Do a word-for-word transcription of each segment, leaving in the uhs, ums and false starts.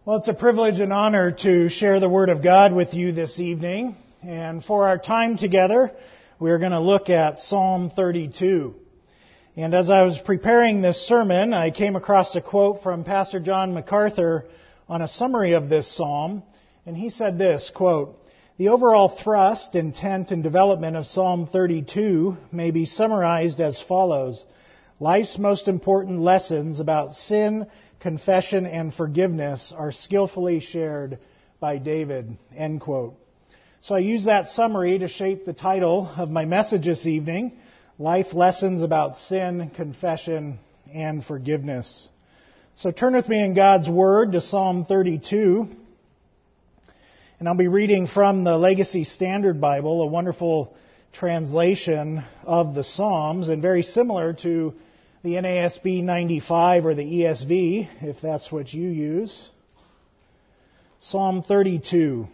Well, it's a privilege and honor to share the Word of God with you this evening. And for our time together, we're going to look at Psalm thirty-two. And as I was preparing this sermon, I came across a quote from Pastor John MacArthur on a summary of this psalm. And he said this, quote, "The overall thrust, intent, and development of Psalm thirty-two may be summarized as follows. Life's most important lessons about sin, confession, and forgiveness are skillfully shared by David." End quote. So I use that summary to shape the title of my message this evening, Life Lessons About Sin, Confession, and Forgiveness. So turn with me in God's Word to Psalm thirty-two. And I'll be reading from the Legacy Standard Bible, a wonderful translation of the Psalms, and very similar to the N A S B ninety-five or the E S V, if that's what you use. Psalm thirty-two.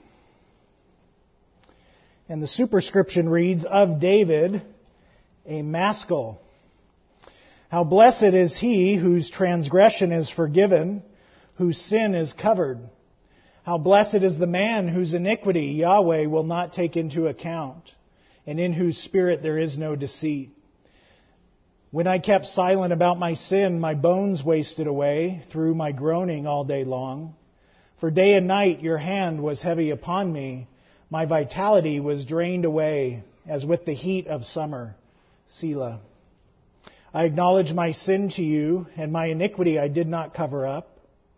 And the superscription reads, "Of David, a maskil. How blessed is he whose transgression is forgiven, whose sin is covered. How blessed is the man whose iniquity Yahweh will not take into account, and in whose spirit there is no deceit. When I kept silent about my sin, my bones wasted away through my groaning all day long. For day and night your hand was heavy upon me. My vitality was drained away as with the heat of summer. Selah. I acknowledge my sin to you, and my iniquity I did not cover up.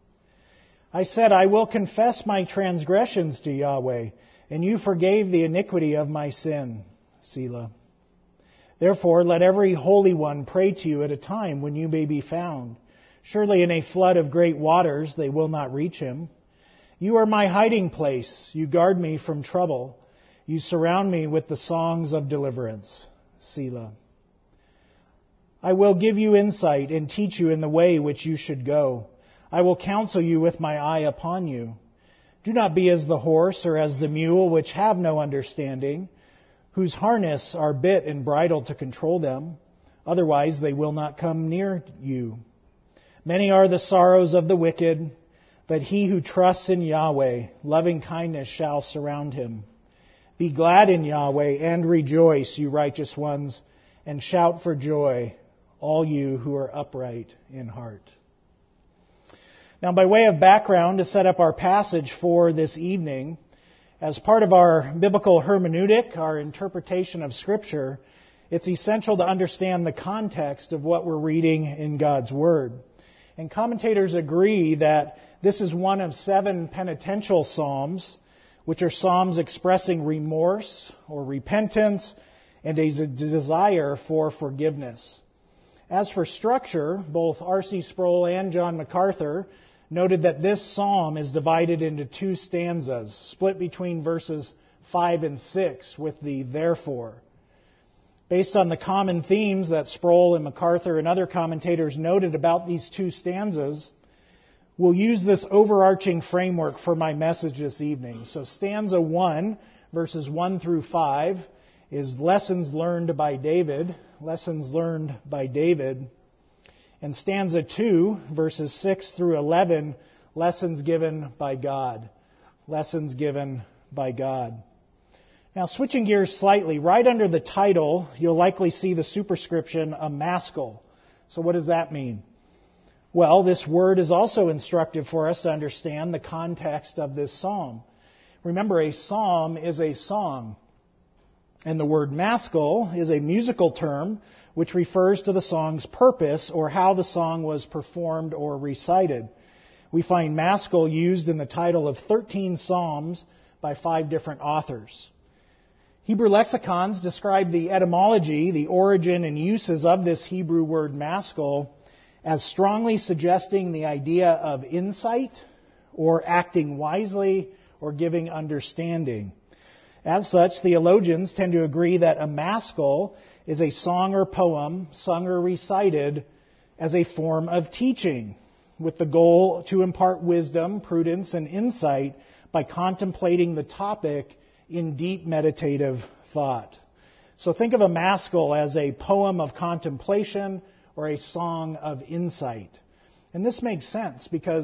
I said, I will confess my transgressions to Yahweh, and you forgave the iniquity of my sin. Selah. Therefore, let every holy one pray to you at a time when you may be found. Surely in a flood of great waters they will not reach him. You are my hiding place. You guard me from trouble. You surround me with the songs of deliverance. Selah. I will give you insight and teach you in the way which you should go. I will counsel you with my eye upon you. Do not be as the horse or as the mule which have no understanding, whose harness are bit and bridle to control them. Otherwise they will not come near you. Many are the sorrows of the wicked, but he who trusts in Yahweh, loving kindness shall surround him. Be glad in Yahweh and rejoice, you righteous ones, and shout for joy, all you who are upright in heart." Now, by way of background, to set up our passage for this evening, as part of our biblical hermeneutic, our interpretation of Scripture, it's essential to understand the context of what we're reading in God's Word. And commentators agree that this is one of seven penitential psalms, which are psalms expressing remorse or repentance and a desire for forgiveness. As for structure, both R C Sproul and John MacArthur noted that this psalm is divided into two stanzas, split between verses five and six with the therefore. Based on the common themes that Sproul and MacArthur and other commentators noted about these two stanzas, we'll use this overarching framework for my message this evening. So stanza one, verses one through five, is lessons learned by David, lessons learned by David. And stanza two, verses six through eleven, lessons given by God. Lessons given by God. Now, switching gears slightly, right under the title, you'll likely see the superscription, a maskil. So what does that mean? Well, this word is also instructive for us to understand the context of this psalm. Remember, a psalm is a song. And the word maskil is a musical term which refers to the song's purpose or how the song was performed or recited. We find maskil used in the title of thirteen psalms by five different authors. Hebrew lexicons describe the etymology, the origin and uses of this Hebrew word maskil as strongly suggesting the idea of insight or acting wisely or giving understanding. As such, theologians tend to agree that a maskil is a song or poem sung or recited as a form of teaching, with the goal to impart wisdom, prudence, and insight by contemplating the topic in deep meditative thought. So think of a maskil as a poem of contemplation or a song of insight. And this makes sense because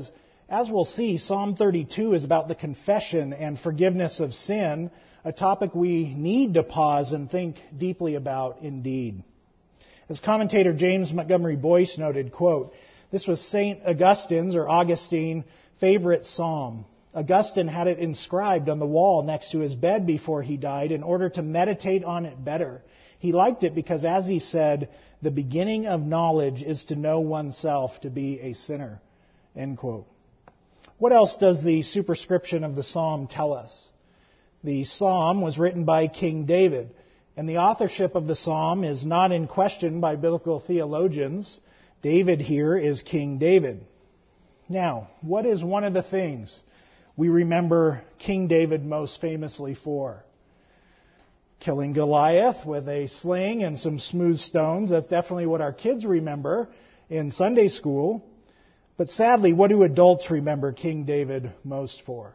As we'll see, Psalm thirty-two is about the confession and forgiveness of sin, a topic we need to pause and think deeply about indeed. As commentator James Montgomery Boyce noted, quote, "This was Saint Augustine's or Augustine favorite psalm. Augustine had it inscribed on the wall next to his bed before he died in order to meditate on it better. He liked it because, as he said, the beginning of knowledge is to know oneself to be a sinner." End quote. What else does the superscription of the psalm tell us? The psalm was written by King David, and the authorship of the psalm is not in question by biblical theologians. David here is King David. Now, what is one of the things we remember King David most famously for? Killing Goliath with a sling and some smooth stones. That's definitely what our kids remember in Sunday school. But sadly, what do adults remember King David most for?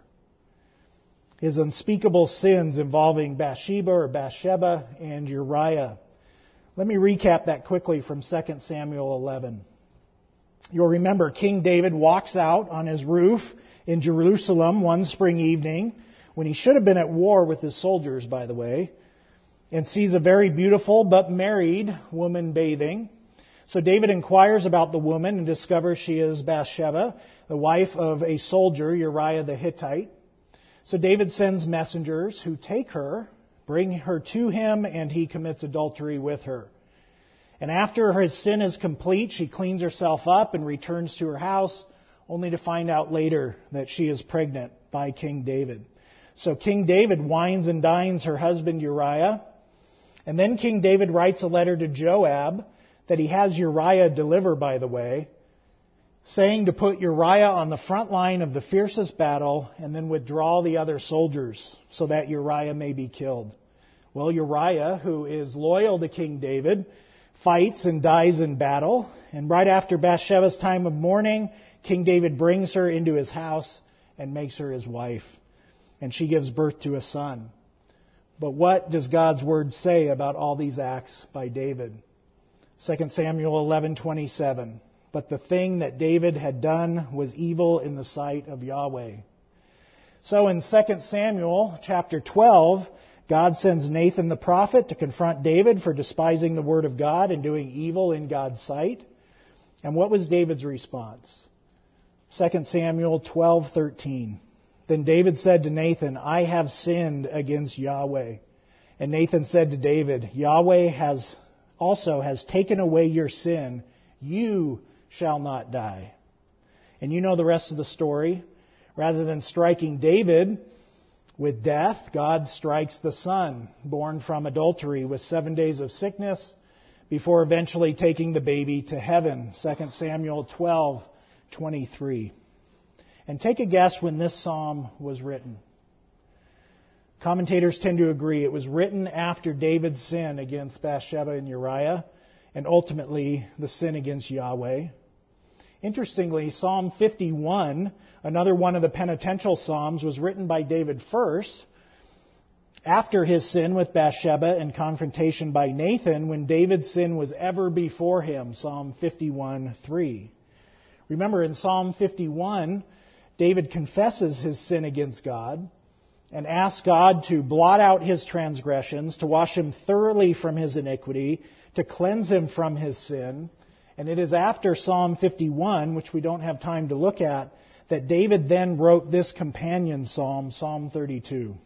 His unspeakable sins involving Bathsheba or Bathsheba and Uriah. Let me recap that quickly from Second Samuel eleven. You'll remember King David walks out on his roof in Jerusalem one spring evening, when he should have been at war with his soldiers, by the way, and sees a very beautiful but married woman bathing. So David inquires about the woman and discovers she is Bathsheba, the wife of a soldier, Uriah the Hittite. So David sends messengers who take her, bring her to him, and he commits adultery with her. And after his sin is complete, she cleans herself up and returns to her house, only to find out later that she is pregnant by King David. So King David wines and dines her husband Uriah. And then King David writes a letter to Joab that he has Uriah deliver, by the way, saying to put Uriah on the front line of the fiercest battle and then withdraw the other soldiers so that Uriah may be killed. Well, Uriah, who is loyal to King David, fights and dies in battle. And right after Bathsheba's time of mourning, King David brings her into his house and makes her his wife. And she gives birth to a son. But what does God's word say about all these acts by David? Second Samuel eleven twenty-seven. But the thing that David had done was evil in the sight of Yahweh. So in Second Samuel chapter twelve, God sends Nathan the prophet to confront David for despising the word of God and doing evil in God's sight. And what was David's response? Second Samuel twelve thirteen. Then David said to Nathan, "I have sinned against Yahweh." And Nathan said to David, "Yahweh has also has taken away your sin. You shall not die." And you know the rest of the story. Rather than striking David with death, God strikes the son born from adultery with seven days of sickness before eventually taking the baby to heaven. Second Samuel twelve twenty-three. And take a guess when this psalm was written. Commentators tend to agree it was written after David's sin against Bathsheba and Uriah, and ultimately the sin against Yahweh. Interestingly, Psalm fifty-one, another one of the penitential psalms, was written by David first, after his sin with Bathsheba and confrontation by Nathan, when David's sin was ever before him, Psalm fifty-one three. Remember, in Psalm fifty-one, David confesses his sin against God and asks God to blot out his transgressions, to wash him thoroughly from his iniquity, to cleanse him from his sin. And it is after Psalm fifty-one, which we don't have time to look at, that David then wrote this companion psalm, Psalm thirty-two.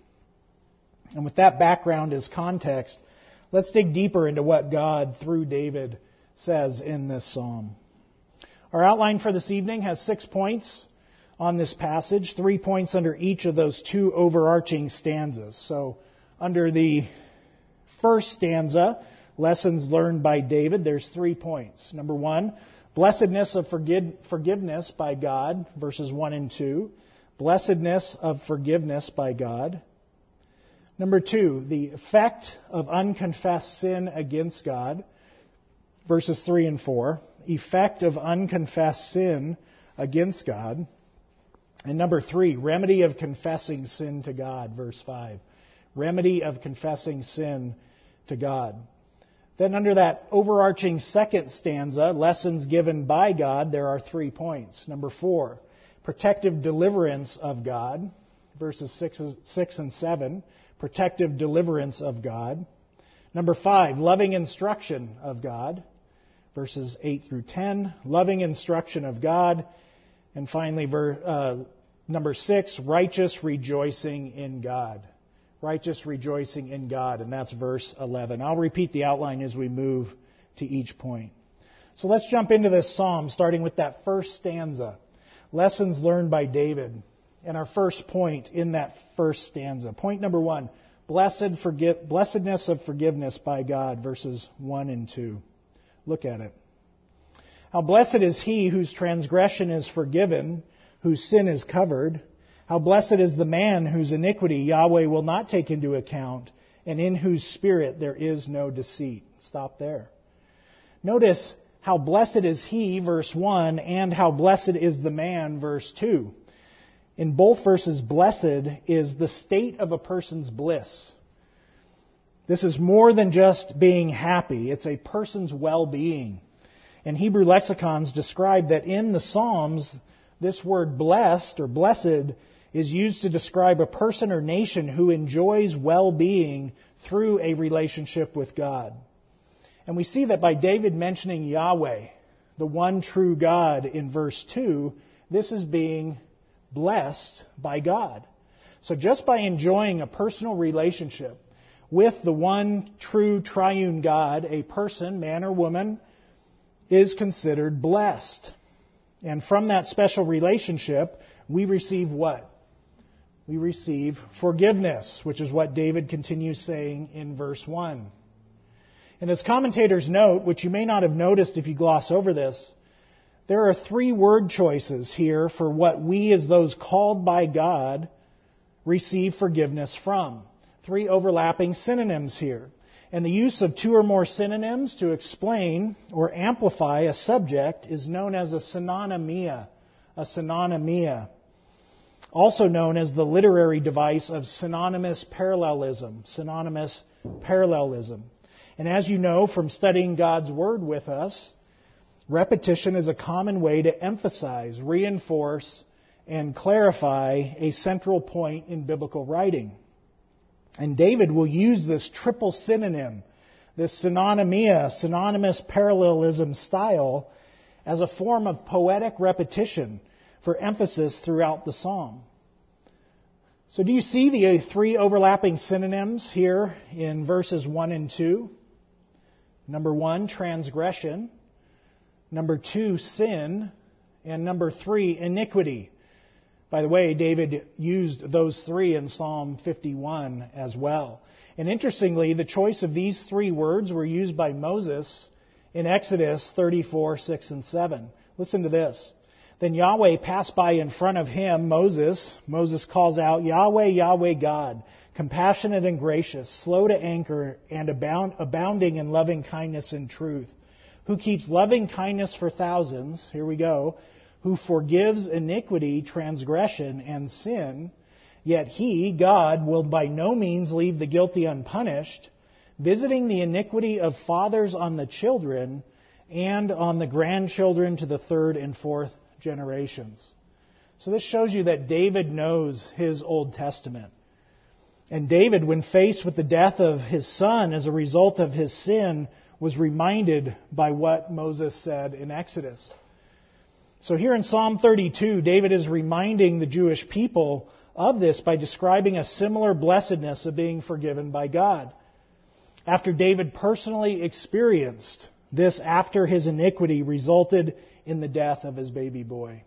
And with that background as context, let's dig deeper into what God, through David, says in this psalm. Our outline for this evening has six points on this passage, three points under each of those two overarching stanzas. So under the first stanza, lessons learned by David, there's three points. Number one, blessedness of forgive, forgiveness by God, verses one and two. Blessedness of forgiveness by God. Number two, the effect of unconfessed sin against God, verses three and four. Effect of unconfessed sin against God. And number three, remedy of confessing sin to God, verse five. Remedy of confessing sin to God. Then under that overarching second stanza, lessons given by God, there are three points. Number four, protective deliverance of God, verses six, six and seven, protective deliverance of God. Number five, loving instruction of God, verses eight through ten, loving instruction of God. And finally, ver, uh, number six, righteous rejoicing in God. Righteous rejoicing in God, and that's verse eleven. I'll repeat the outline as we move to each point. So let's jump into this psalm, starting with that first stanza. Lessons learned by David. And our first point in that first stanza. Point number one, blessed forgive, blessedness of forgiveness by God, verses one and two. Look at it. How blessed is he whose transgression is forgiven, whose sin is covered. How blessed is the man whose iniquity Yahweh will not take into account, and in whose spirit there is no deceit. Stop there. Notice how blessed is he, verse one, and how blessed is the man, verse two. In both verses, blessed is the state of a person's bliss. This is more than just being happy. It's a person's well-being. And Hebrew lexicons describe that in the Psalms, this word blessed or blessed is used to describe a person or nation who enjoys well-being through a relationship with God. And we see that by David mentioning Yahweh, the one true God, in verse two, this is being blessed by God. So just by enjoying a personal relationship with the one true triune God, a person, man or woman, is considered blessed. And from that special relationship, we receive what? We receive forgiveness, which is what David continues saying in verse one. And as commentators note, which you may not have noticed if you gloss over this, there are three word choices here for what we as those called by God receive forgiveness from. Three overlapping synonyms here. And the use of two or more synonyms to explain or amplify a subject is known as a synonymia. A synonymia. Also known as the literary device of synonymous parallelism. Synonymous parallelism. And as you know from studying God's Word with us, repetition is a common way to emphasize, reinforce, and clarify a central point in biblical writing. And David will use this triple synonym, this synonymia, synonymous parallelism style, as a form of poetic repetition for emphasis throughout the psalm. So do you see the three overlapping synonyms here in verses one and two? Number one, transgression. Number two, sin. And number three, iniquity. By the way, David used those three in Psalm fifty-one as well. And interestingly, the choice of these three words were used by Moses in Exodus thirty-four, six, and seven. Listen to this. Then Yahweh passed by in front of him, Moses. Moses calls out, Yahweh, Yahweh God, compassionate and gracious, slow to anger, and abound, abounding in loving kindness and truth, who keeps loving kindness for thousands, here we go, who forgives iniquity, transgression, and sin, yet he, God, will by no means leave the guilty unpunished, visiting the iniquity of fathers on the children and on the grandchildren to the third and fourth generations. So this shows you that David knows his Old Testament. And David, when faced with the death of his son as a result of his sin, was reminded by what Moses said in Exodus. So here in Psalm thirty-two, David is reminding the Jewish people of this by describing a similar blessedness of being forgiven by God. After David personally experienced this after his iniquity resulted in the death of his baby boy.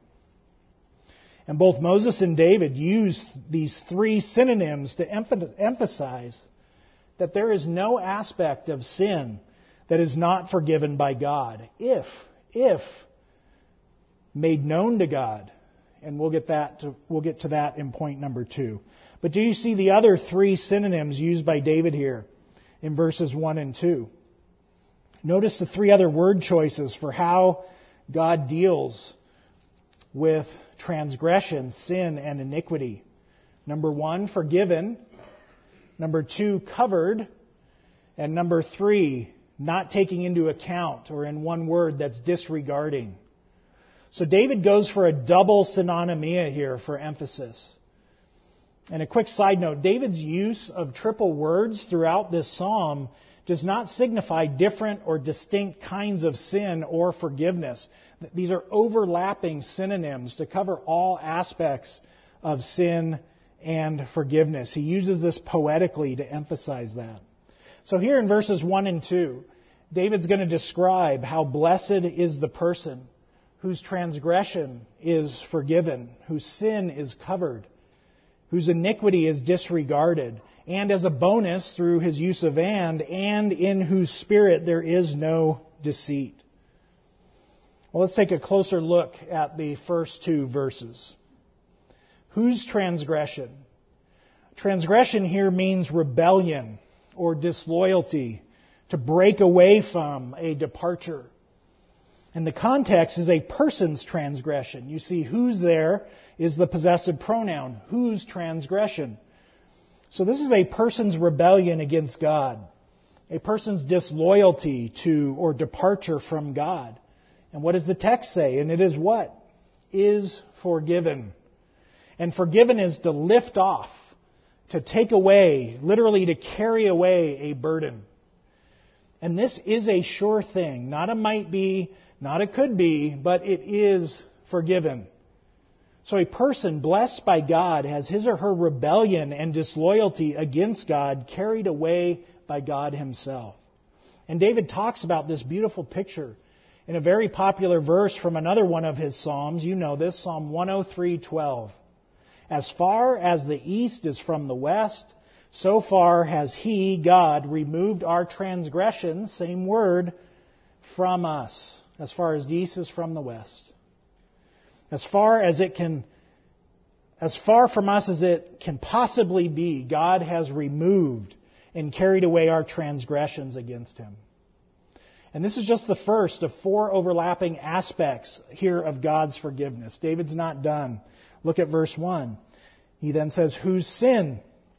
And both Moses and David used these three synonyms to emphasize that there is no aspect of sin that is not forgiven by God, if, if made known to God. And we'll get that to, we'll get to that in point number two. But do you see the other three synonyms used by David here in verses one and two? Notice the three other word choices for how God deals with transgression, sin, and iniquity. Number one, forgiven. Number two, covered. And number three, not taking into account, or in one word, that's disregarding. So David goes for a double synonymia here for emphasis. And a quick side note, David's use of triple words throughout this psalm does not signify different or distinct kinds of sin or forgiveness. These are overlapping synonyms to cover all aspects of sin and forgiveness. He uses this poetically to emphasize that. So here in verses one and two, David's going to describe how blessed is the person whose transgression is forgiven, whose sin is covered, whose iniquity is disregarded, and as a bonus, through his use of and, and in whose spirit there is no deceit. Well, let's take a closer look at the first two verses. Whose transgression? Transgression here means rebellion or disloyalty, to break away from a departure. And the context is a person's transgression. You see, whose there is the possessive pronoun. Whose transgression? So this is a person's rebellion against God, a person's disloyalty to or departure from God. And what does the text say? And it is what? Is forgiven. And forgiven is to lift off, to take away, literally to carry away a burden. And this is a sure thing. Not a might be, not a could be, but it is forgiven. So a person blessed by God has his or her rebellion and disloyalty against God carried away by God Himself. And David talks about this beautiful picture in a very popular verse from another one of his Psalms. You know this, Psalm one oh three twelve. As far as the east is from the west, so far has He, God, removed our transgressions, same word, from us. As far as the east is from the west. As far as it can, as far from us as it can possibly be, God has removed and carried away our transgressions against Him. And this is just the first of four overlapping aspects here of God's forgiveness. David's not done. Look at verse one. He then says, whose sin?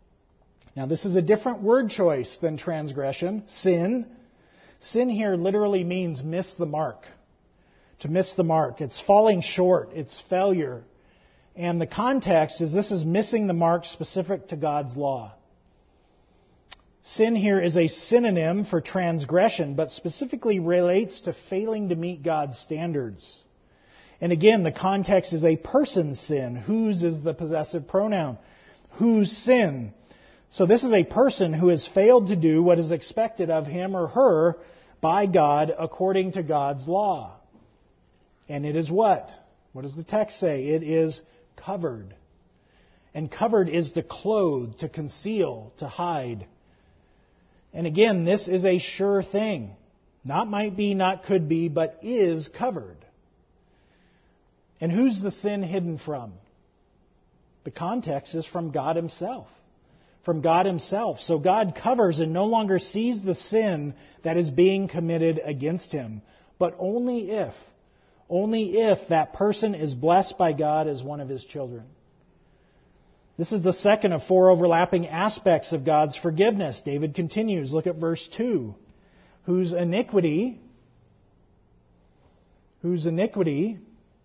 Now this is a different word choice than transgression. Sin. Sin here literally means miss the mark. To miss the mark. It's falling short. It's failure. And the context is this is missing the mark specific to God's law. Sin here is a synonym for transgression, but specifically relates to failing to meet God's standards. And again, the context is a person's sin. Whose is the possessive pronoun? Whose sin? So this is a person who has failed to do what is expected of him or her by God according to God's law. And it is what? What does the text say? It is covered. And covered is to clothe, to conceal, to hide. And again, this is a sure thing. Not might be, not could be, but is covered. And who's the sin hidden from? The context is from God Himself. From God Himself. So God covers and no longer sees the sin that is being committed against Him. But only if, only if that person is blessed by God as one of His children. This is the second of four overlapping aspects of God's forgiveness. David continues. Look at verse two. Whose iniquity, whose iniquity,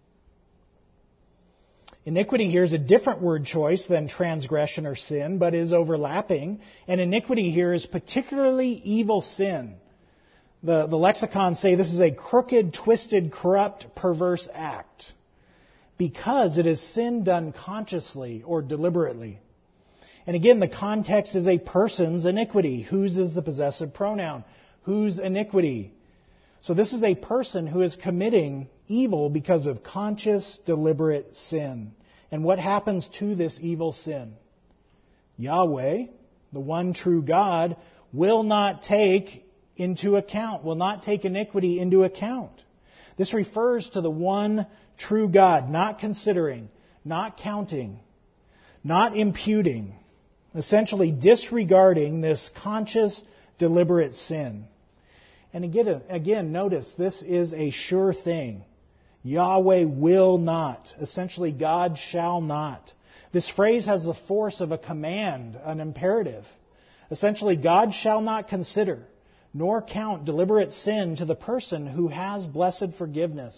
iniquity here is a different word choice than transgression or sin, but is overlapping. And iniquity here is particularly evil sin. The, the lexicons say this is a crooked, twisted, corrupt, perverse act. Because it is sin done consciously or deliberately. And again, the context is a person's iniquity. Whose is the possessive pronoun? Whose iniquity? So this is a person who is committing evil because of conscious, deliberate sin. And what happens to this evil sin? Yahweh, the one true God, will not take into account, will not take iniquity into account. This refers to the one true God, not considering, not counting, not imputing, essentially disregarding this conscious, deliberate sin. And again, again, notice this is a sure thing. Yahweh will not. Essentially, God shall not. This phrase has the force of a command, an imperative. Essentially, God shall not consider nor count deliberate sin to the person who has blessed forgiveness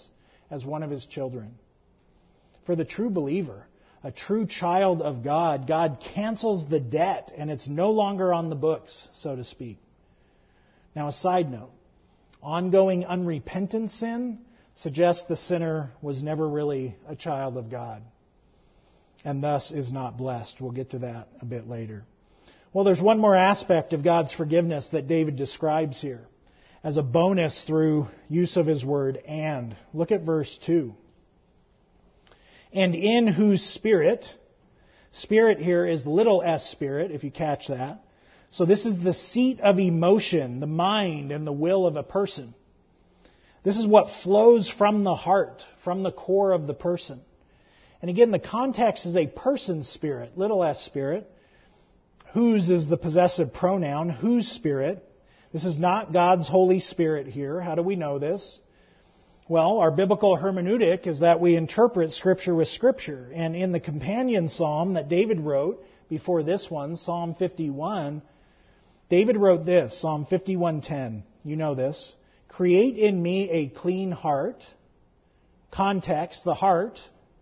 as one of His children. For the true believer, a true child of God, God cancels the debt and it's no longer on the books, so to speak. Now, a side note. Ongoing unrepentant sin suggests the sinner was never really a child of God and thus is not blessed. We'll get to that a bit later. Well, there's one more aspect of God's forgiveness that David describes here as a bonus through use of his word and. Look at verse two. And in whose spirit, spirit here is little s spirit, if you catch that. So this is the seat of emotion, the mind and the will of a person. This is what flows from the heart, from the core of the person. And again, the context is a person's spirit, little s spirit. Whose is the possessive pronoun, whose spirit. This is not God's Holy Spirit here. How do we know this? Well, our biblical hermeneutic is that we interpret Scripture with Scripture. And in the companion psalm that David wrote before this one, Psalm fifty-one, David wrote this, Psalm fifty-one ten. You know this. Create in me a clean heart. Context, the heart.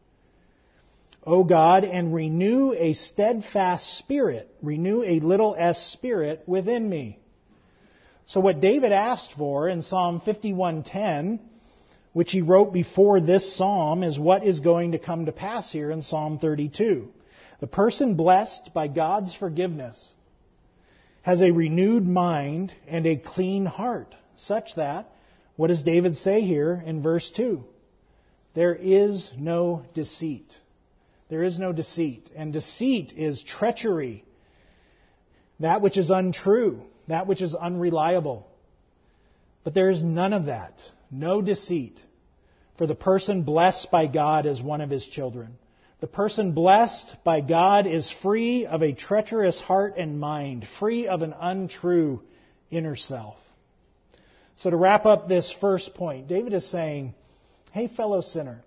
O God, and renew a steadfast spirit. Renew a little s spirit within me. So what David asked for in Psalm fifty-one ten, which he wrote before this psalm, is what is going to come to pass here in Psalm thirty-two. The person blessed by God's forgiveness has a renewed mind and a clean heart, such that, what does David say here in verse two? There is no deceit. There is no deceit. And deceit is treachery. That which is untrue. That which is unreliable. But there is none of that. No deceit. For the person blessed by God is one of His children. The person blessed by God is free of a treacherous heart and mind. Free of an untrue inner self. So to wrap up this first point, David is saying, hey, fellow sinner,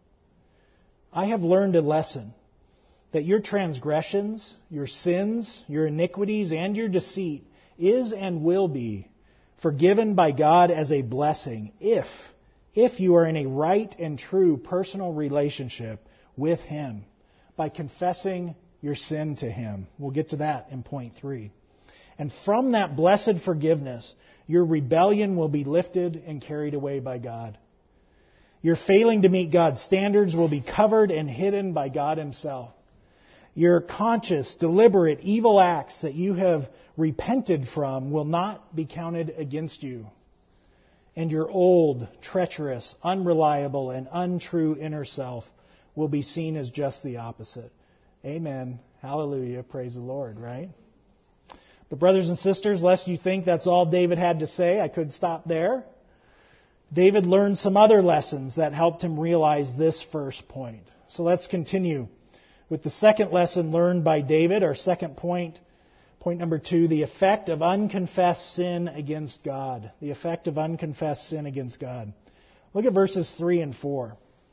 I have learned a lesson that your transgressions, your sins, your iniquities, and your deceit is and will be forgiven by God as a blessing if, if you are in a right and true personal relationship with Him by confessing your sin to Him. We'll get to that in point three. And from that blessed forgiveness, your rebellion will be lifted and carried away by God. Your failing to meet God's standards will be covered and hidden by God Himself. Your conscious, deliberate, evil acts that you have repented from will not be counted against you. And your old, treacherous, unreliable, and untrue inner self will be seen as just the opposite. Amen. Hallelujah. Praise the Lord, right? But brothers and sisters, lest you think that's all David had to say, I could stop there. David learned some other lessons that helped him realize this first point. So let's continue with the second lesson learned by David, our second point, point number two, the effect of unconfessed sin against God. The effect of unconfessed sin against God. Look at verses three and four.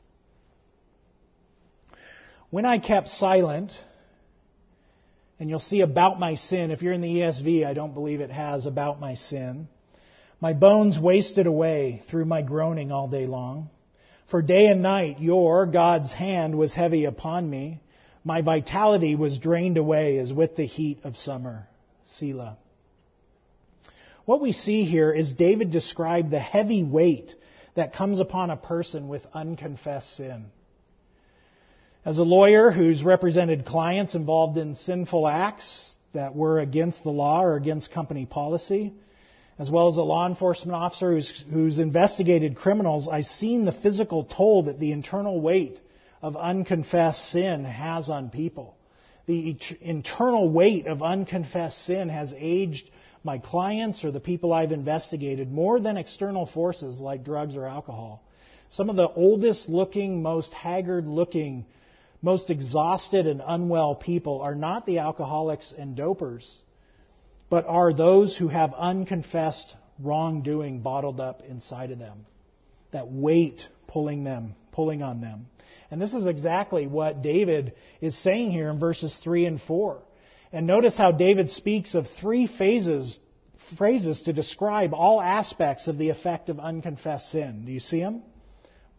When I kept silent, and you'll see about my sin, if you're in the E S V, I don't believe it has about my sin. My bones wasted away through my groaning all day long. For day and night your, God's hand was heavy upon me. My vitality was drained away as with the heat of summer. Selah. What we see here is David described the heavy weight that comes upon a person with unconfessed sin. As a lawyer who's represented clients involved in sinful acts that were against the law or against company policy, as well as a law enforcement officer who's, who's investigated criminals, I've seen the physical toll that the internal weight of unconfessed sin has on people. The internal weight of unconfessed sin has aged my clients or the people I've investigated more than external forces like drugs or alcohol. Some of the oldest looking, most haggard looking, most exhausted and unwell people are not the alcoholics and dopers, but are those who have unconfessed wrongdoing bottled up inside of them. That weight pulling them, pulling on them. And this is exactly what David is saying here in verses three and four. And notice how David speaks of three phases, phrases to describe all aspects of the effect of unconfessed sin. Do you see them?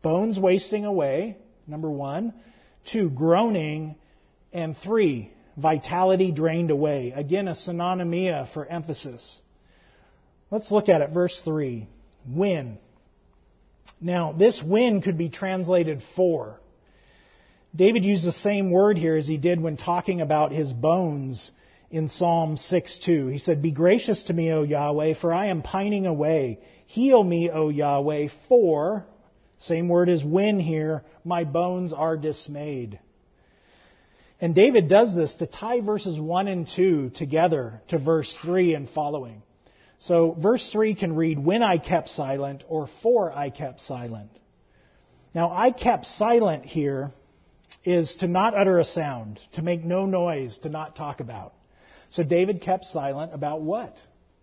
bones wasting away, number one. Two, groaning. And three, vitality drained away. Again, a synonymia for emphasis. Let's look at it. Verse three. When. Now, this when could be translated for. David used the same word here as he did when talking about his bones in Psalm six two. He said, "Be gracious to me, O Yahweh, for I am pining away. Heal me, O Yahweh, for," same word as when here, "my bones are dismayed." And David does this to tie verses one and two together to verse three and following. So verse three can read, "When I kept silent," or "for I kept silent." Now, "I kept silent" here is to not utter a sound, to make no noise, to not talk about. So David kept silent about what?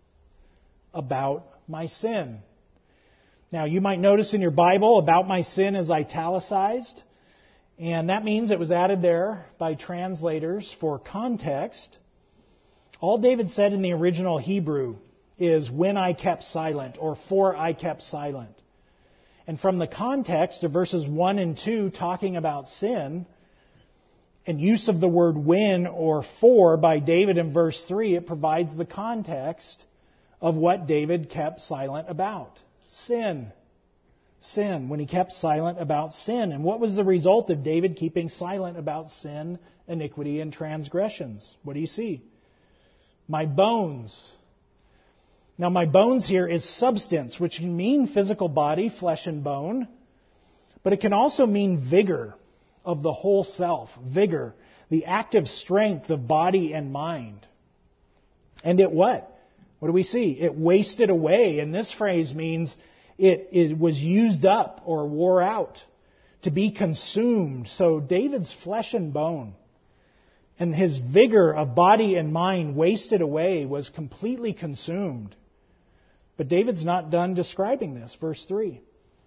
About my sin. Now, you might notice in your Bible, "about my sin" is italicized. And that means it was added there by translators for context. All David said in the original Hebrew is, "when I kept silent," or "for I kept silent." And from the context of verses one and two talking about sin, and use of the word "when" or "for" by David in verse three, it provides the context of what David kept silent about. Sin. Sin, when he kept silent about sin. And what was the result of David keeping silent about sin, iniquity, and transgressions? What do you see? My bones. Now, my bones here is substance, which can mean physical body, flesh and bone, but it can also mean vigor of the whole self. Vigor, the active strength of body and mind. And it what? What do we see? It wasted away. And this phrase means It, it was used up or wore out, to be consumed. So David's flesh and bone and his vigor of body and mind wasted away, was completely consumed. But David's not done describing this. Verse three.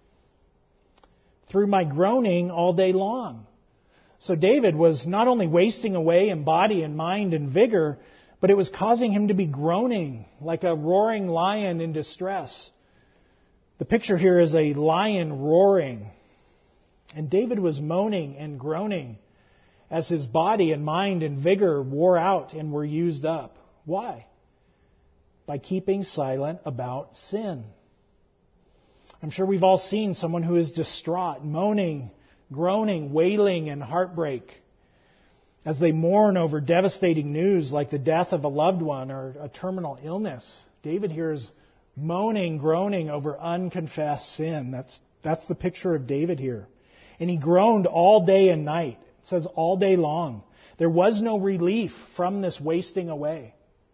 "Through my groaning all day long." So David was not only wasting away in body and mind and vigor, but it was causing him to be groaning like a roaring lion in distress. The picture here is a lion roaring. And David was moaning and groaning as his body and mind and vigor wore out and were used up. Why? By keeping silent about sin. I'm sure we've all seen someone who is distraught, moaning, groaning, wailing, and heartbreak as they mourn over devastating news like the death of a loved one or a terminal illness. David here is moaning, groaning over unconfessed sin. That's, that's the picture of David here. And he groaned all day and night. It says all day long. There was no relief from this wasting away.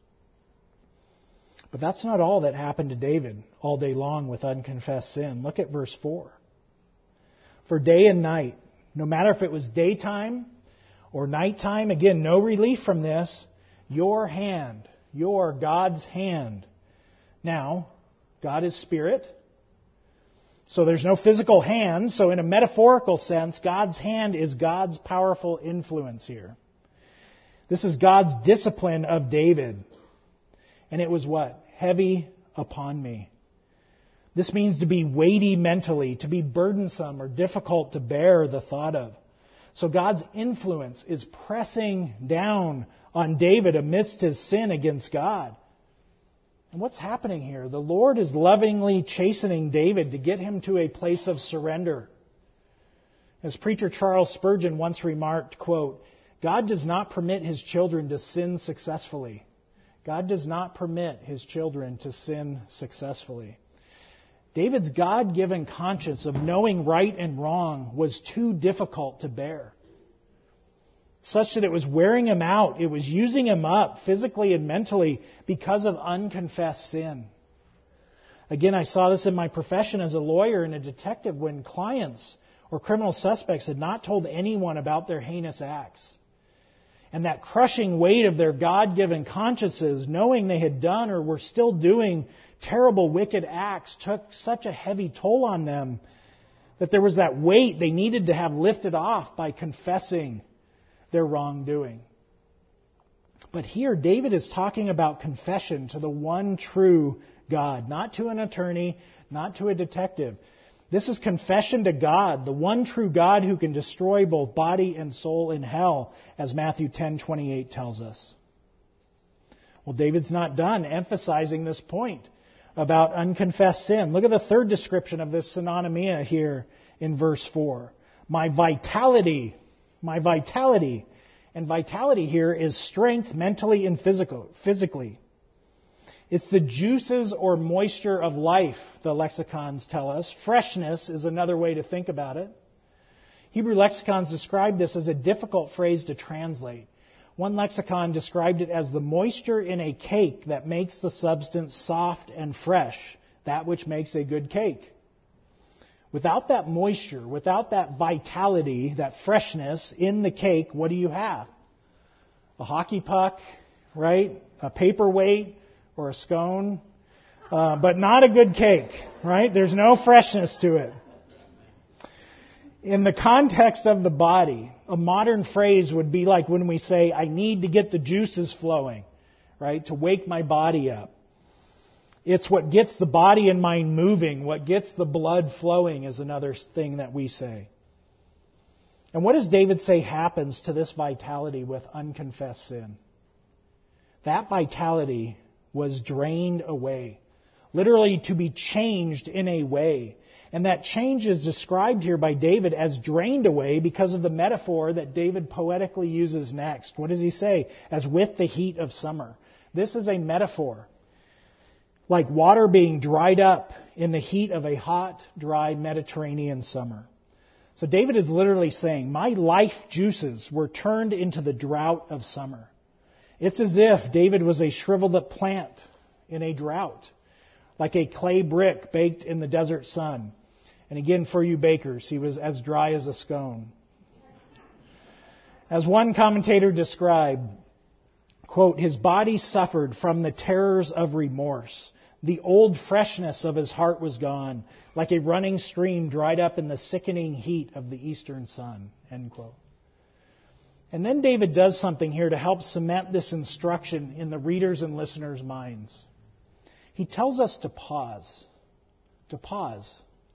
But that's not all that happened to David all day long with unconfessed sin. Look at verse four. "For day and night," no matter if it was daytime or nighttime, again, no relief from this, "your hand," your God's hand. Now, God is spirit, so there's no physical hand. So in a metaphorical sense, God's hand is God's powerful influence here. This is God's discipline of David. And it was what? Heavy upon me. This means to be weighty mentally, to be burdensome or difficult to bear the thought of. So God's influence is pressing down on David amidst his sin against God. And what's happening here? The Lord is lovingly chastening David to get him to a place of surrender. As preacher Charles Spurgeon once remarked, quote, "God does not permit His children to sin successfully." God does not permit His children to sin successfully. David's God-given conscience of knowing right and wrong was too difficult to bear, such that it was wearing him out. It was using him up physically and mentally because of unconfessed sin. Again, I saw this in my profession as a lawyer and a detective when clients or criminal suspects had not told anyone about their heinous acts. And that crushing weight of their God-given consciences, knowing they had done or were still doing terrible, wicked acts, took such a heavy toll on them that there was that weight they needed to have lifted off by confessing their wrongdoing. But here, David is talking about confession to the one true God, not to an attorney, not to a detective. This is confession to God, the one true God who can destroy both body and soul in hell, as Matthew ten twenty-eight tells us. Well, David's not done emphasizing this point about unconfessed sin. Look at the third description of this synonymia here in verse four. My vitality, my vitality. And vitality here is strength mentally and physical, physically. It's the juices or moisture of life, the lexicons tell us. Freshness is another way to think about it. Hebrew lexicons describe this as a difficult phrase to translate. One lexicon described it as the moisture in a cake that makes the substance soft and fresh, that which makes a good cake. Without that moisture, without that vitality, that freshness in the cake, what do you have? A hockey puck, right? A paperweight or a scone, uh, but not a good cake, right? There's no freshness to it. In the context of the body, a modern phrase would be like when we say, I need to get the juices flowing, right? To wake my body up. It's what gets the body and mind moving, what gets the blood flowing is another thing that we say. And what does David say happens to this vitality with unconfessed sin? That vitality was drained away, literally to be changed in a way. And that change is described here by David as drained away because of the metaphor that David poetically uses next. What does he say? As with the heat of summer. This is a metaphor. Like water being dried up in the heat of a hot, dry Mediterranean summer. So David is literally saying, my life juices were turned into the drought of summer. It's as if David was a shriveled up plant in a drought, like a clay brick baked in the desert sun. And again, for you bakers, he was as dry as a scone. As one commentator described, quote, his body suffered from the terrors of remorse. The old freshness of his heart was gone, like a running stream dried up in the sickening heat of the eastern sun, end quote. And then David does something here to help cement this instruction in the readers' and listeners' minds. He tells us to pause. To pause.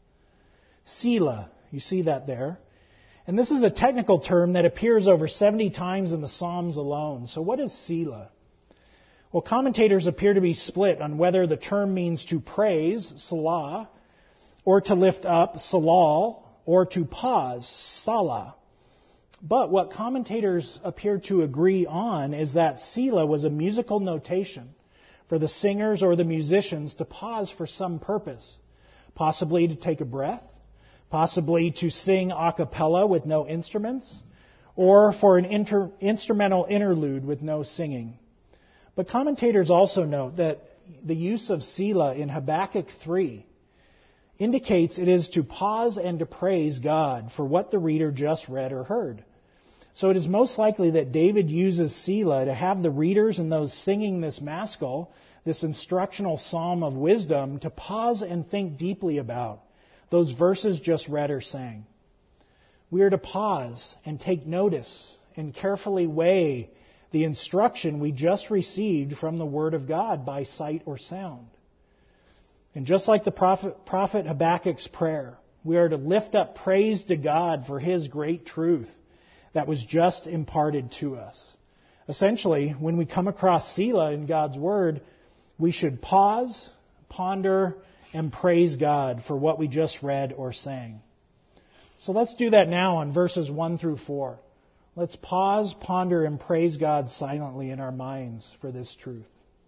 Selah, you see that there. And this is a technical term that appears over seventy times in the Psalms alone. So what is Selah? Well, commentators appear to be split on whether the term means to praise, Salah, or to lift up, Salal, or to pause, Salah. But what commentators appear to agree on is that Selah was a musical notation for the singers or the musicians to pause for some purpose, possibly to take a breath, possibly to sing a cappella with no instruments, or for an inter- instrumental interlude with no singing. But commentators also note that the use of Selah in Habakkuk three indicates it is to pause and to praise God for what the reader just read or heard. So it is most likely that David uses Selah to have the readers and those singing this maskil, this instructional psalm of wisdom, to pause and think deeply about those verses just read or sang. We are to pause and take notice and carefully weigh the instruction we just received from the Word of God by sight or sound. And just like the prophet, prophet Habakkuk's prayer, we are to lift up praise to God for His great truth that was just imparted to us. Essentially, when we come across Selah in God's Word, we should pause, ponder, and praise God for what we just read or sang. So let's do that now on verses one through four. Let's pause, ponder, and praise God silently in our minds for this truth.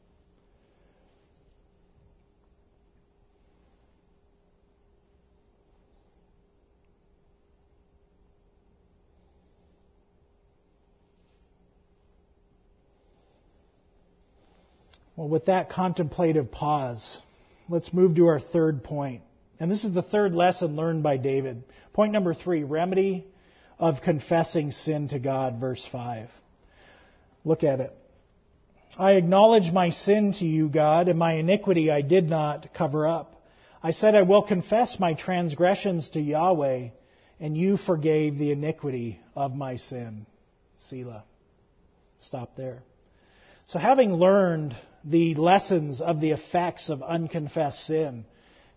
Well, with that contemplative pause, let's move to our third point. And this is the third lesson learned by David. Point number three, remedy of confessing sin to God, verse five. Look at it. I acknowledge my sin to you, God, and my iniquity I did not cover up. I said I will confess my transgressions to Yahweh, and you forgave the iniquity of my sin. Selah. Stop there. So having learned the lessons of the effects of unconfessed sin,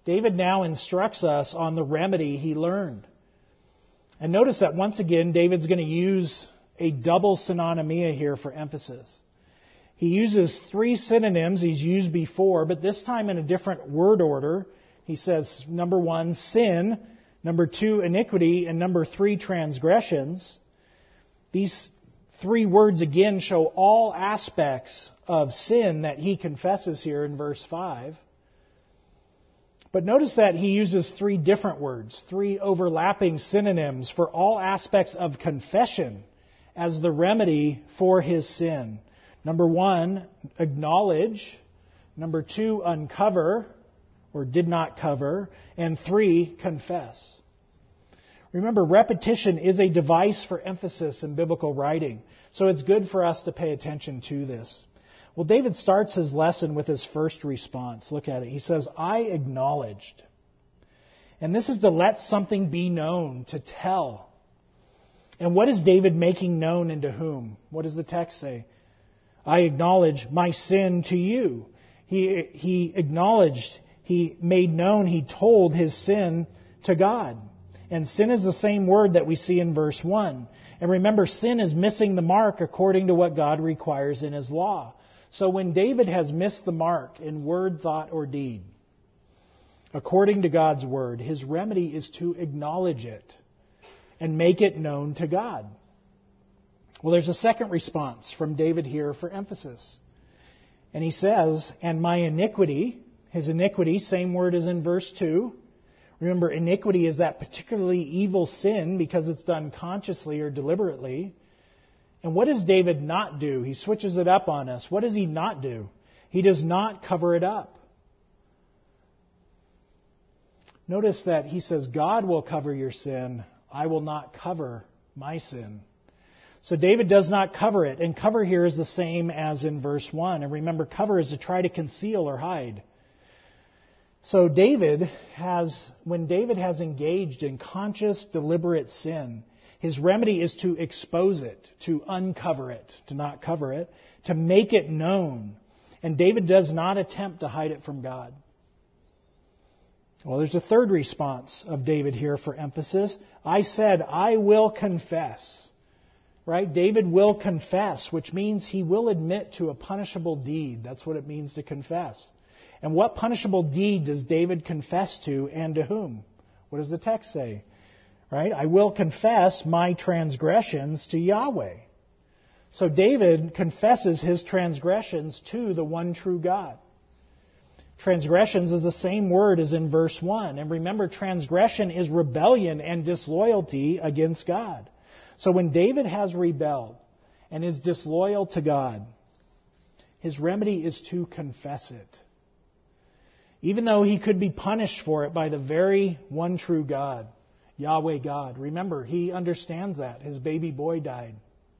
David now instructs us on the remedy he learned. And notice that once again, David's going to use a double synonymia here for emphasis. He uses three synonyms he's used before, but this time in a different word order. He says, number one, sin, number two, iniquity, and number three, transgressions. These three words again show all aspects of sin that he confesses here in verse five. But notice that he uses three different words, three overlapping synonyms for all aspects of confession as the remedy for his sin. Number one, acknowledge. Number two, uncover, or did not cover. And three, confess. Remember, repetition is a device for emphasis in biblical writing. So it's good for us to pay attention to this. Well, David starts his lesson with his first response. Look at it. He says, I acknowledged. And this is to let something be known, to tell. And what is David making known and to whom? What does the text say? I acknowledge my sin to you. He, he acknowledged, he made known, he told his sin to God. And sin is the same word that we see in verse one. And remember, sin is missing the mark according to what God requires in His law. So when David has missed the mark in word, thought, or deed, according to God's word, his remedy is to acknowledge it and make it known to God. Well, there's a second response from David here for emphasis. And he says, and my iniquity, his iniquity, same word as in verse two. Remember, iniquity is that particularly evil sin because it's done consciously or deliberately. And what does David not do? He switches it up on us. What does he not do? He does not cover it up. Notice that he says, God will cover your sin. I will not cover my sin. So David does not cover it. And cover here is the same as in verse one. And remember, cover is to try to conceal or hide. So David has, when David has engaged in conscious, deliberate sin, his remedy is to expose it, to uncover it, to not cover it, to make it known. And David does not attempt to hide it from God. Well, there's a third response of David here for emphasis. I said, I will confess. Right? David will confess, which means he will admit to a punishable deed. That's what it means to confess. And what punishable deed does David confess to and to whom? What does the text say? Right? I will confess my transgressions to Yahweh. So David confesses his transgressions to the one true God. Transgressions is the same word as in verse one. And remember, transgression is rebellion and disloyalty against God. So when David has rebelled and is disloyal to God, his remedy is to confess it. Even though he could be punished for it by the very one true God, Yahweh God. Remember, he understands that. His baby boy died.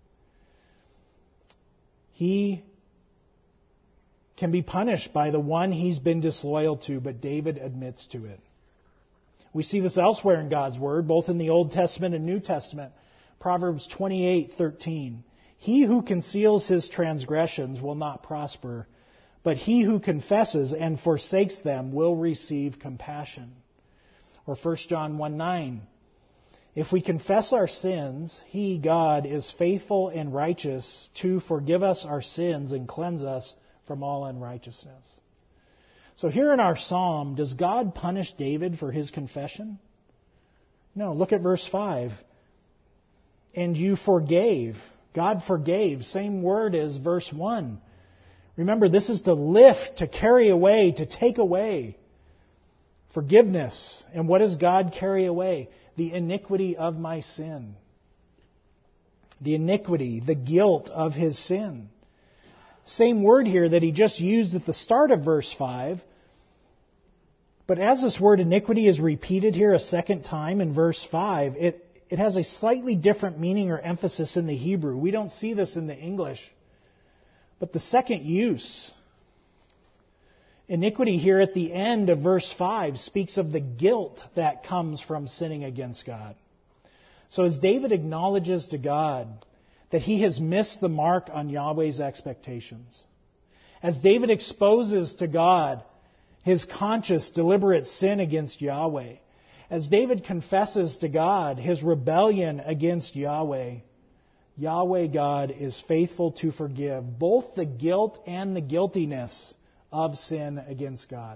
He can be punished by the one he's been disloyal to, but David admits to it. We see this elsewhere in God's Word, both in the Old Testament and New Testament. Proverbs twenty-eight thirteen. He who conceals his transgressions will not prosper, but he who confesses and forsakes them will receive compassion. Or First John one nine. If we confess our sins, He, God, is faithful and righteous to forgive us our sins and cleanse us from all unrighteousness. So here in our psalm, does God punish David for his confession? No, look at verse five. And you forgave. God forgave. Same word as verse one. Remember, this is to lift, to carry away, to take away. Forgiveness. And what does God carry away? The iniquity of my sin. The iniquity, the guilt of his sin. Same word here that he just used at the start of verse five. But as this word iniquity is repeated here a second time in verse five, it, it has a slightly different meaning or emphasis in the Hebrew. We don't see this in the English. But the second use, iniquity here at the end of verse five, speaks of the guilt that comes from sinning against God. So as David acknowledges to God that he has missed the mark on Yahweh's expectations, as David exposes to God his conscious, deliberate sin against Yahweh. As David confesses to God his rebellion against Yahweh, Yahweh God is faithful to forgive both the guilt and the guiltiness of sin against God.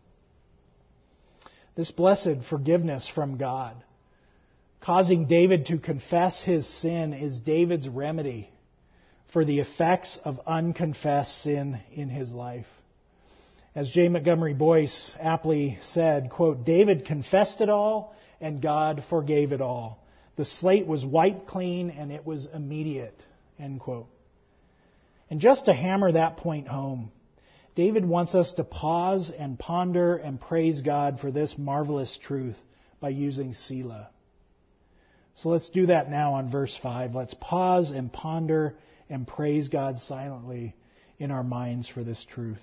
This blessed forgiveness from God, causing David to confess his sin, is David's remedy for the effects of unconfessed sin in his life. As J. Montgomery Boyce aptly said, quote, David confessed it all and God forgave it all. The slate was wiped clean and it was immediate, end quote. And just to hammer that point home, David wants us to pause and ponder and praise God for this marvelous truth by using Selah. So let's do that now on verse five. Let's pause and ponder and praise God silently in our minds for this truth.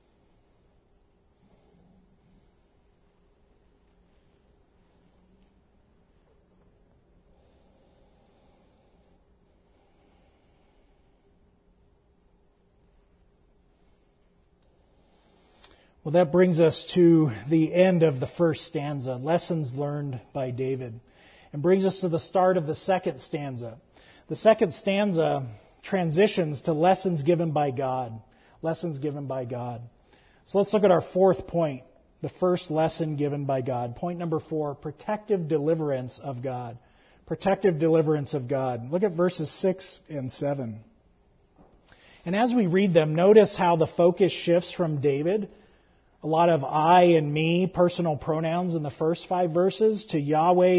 Well, that brings us to the end of the first stanza, lessons learned by David, and brings us to the start of the second stanza. The second stanza transitions to lessons given by God, lessons given by God. So let's look at our fourth point, the first lesson given by God. Point number four, protective deliverance of God. Protective deliverance of God. Look at verses six and seven. And as we read them, notice how the focus shifts from David, a lot of I and me, personal pronouns in the first five verses, to Yahweh,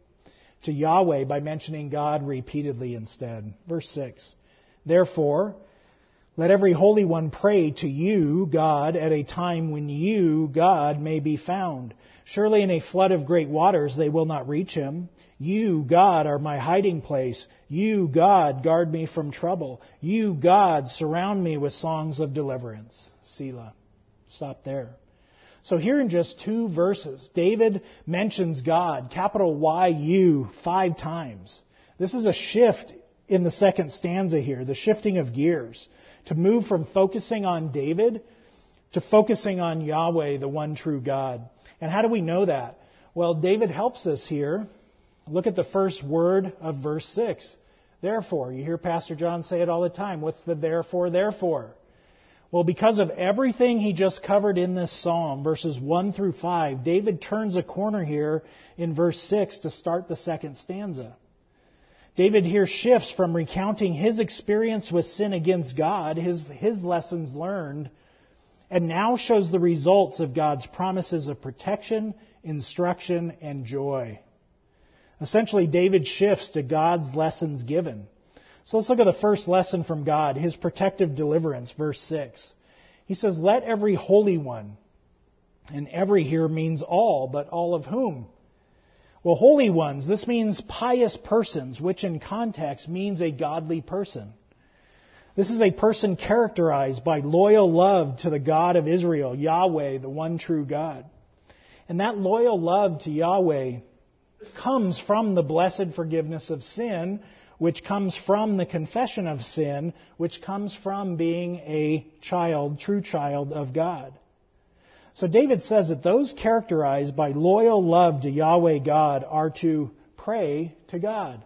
to Yahweh by mentioning God repeatedly instead. Verse six. Therefore, let every holy one pray to you, God, at a time when you, God, may be found. Surely in a flood of great waters they will not reach him. You, God, are my hiding place. You, God, guard me from trouble. You, God, surround me with songs of deliverance. Selah. Stop there. So here in just two verses, David mentions God, capital Y U, five times. This is a shift in the second stanza here, the shifting of gears, to move from focusing on David to focusing on Yahweh, the one true God. And how do we know that? Well, David helps us here. Look at the first word of verse six. Therefore. You hear Pastor John say it all the time. What's the therefore, therefore? Well, because of everything he just covered in this psalm, verses one through five, David turns a corner here in verse six to start the second stanza. David here shifts from recounting his experience with sin against God, his, his lessons learned, and now shows the results of God's promises of protection, instruction, and joy. Essentially, David shifts to God's lessons given. So let's look at the first lesson from God, his protective deliverance, verse six. He says, let every holy one, and every here means all, but all of whom? Well, holy ones, this means pious persons, which in context means a godly person. This is a person characterized by loyal love to the God of Israel, Yahweh, the one true God. And that loyal love to Yahweh comes from the blessed forgiveness of sin, which comes from the confession of sin, which comes from being a child, true child of God. So David says that those characterized by loyal love to Yahweh God are to pray to God.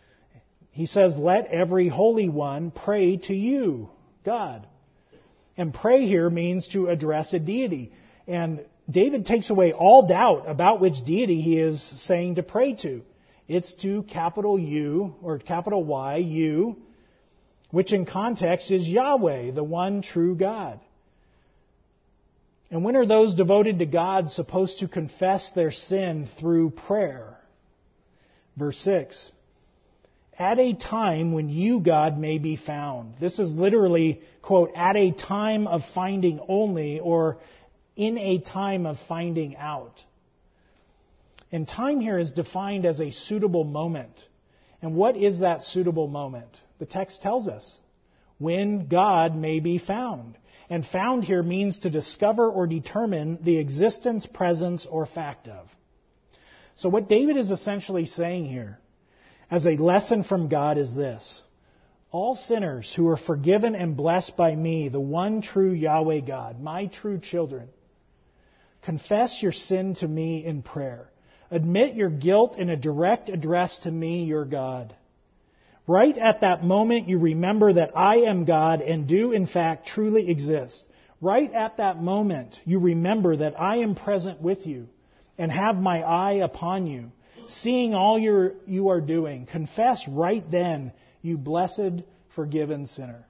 He says, let every holy one pray to you, God. And pray here means to address a deity. And David takes away all doubt about which deity he is saying to pray to. It's to capital U, or capital Y, U, which in context is Yahweh, the one true God. And when are those devoted to God supposed to confess their sin through prayer? Verse six. At a time when you, God, may be found. This is literally, quote, at a time of finding only, or in a time of finding out. And time here is defined as a suitable moment. And what is that suitable moment? The text tells us. When God may be found. And found here means to discover or determine the existence, presence, or fact of. So what David is essentially saying here, as a lesson from God, is this. All sinners who are forgiven and blessed by me, the one true Yahweh God, my true children, Confess your sin to me in prayer. Admit your guilt in a direct address to me, your God. Right at that moment, you remember that I am God and do, in fact, truly exist. Right at that moment, you remember that I am present with you and have my eye upon you, seeing all your, you are doing. Confess right then, you blessed, forgiven sinner.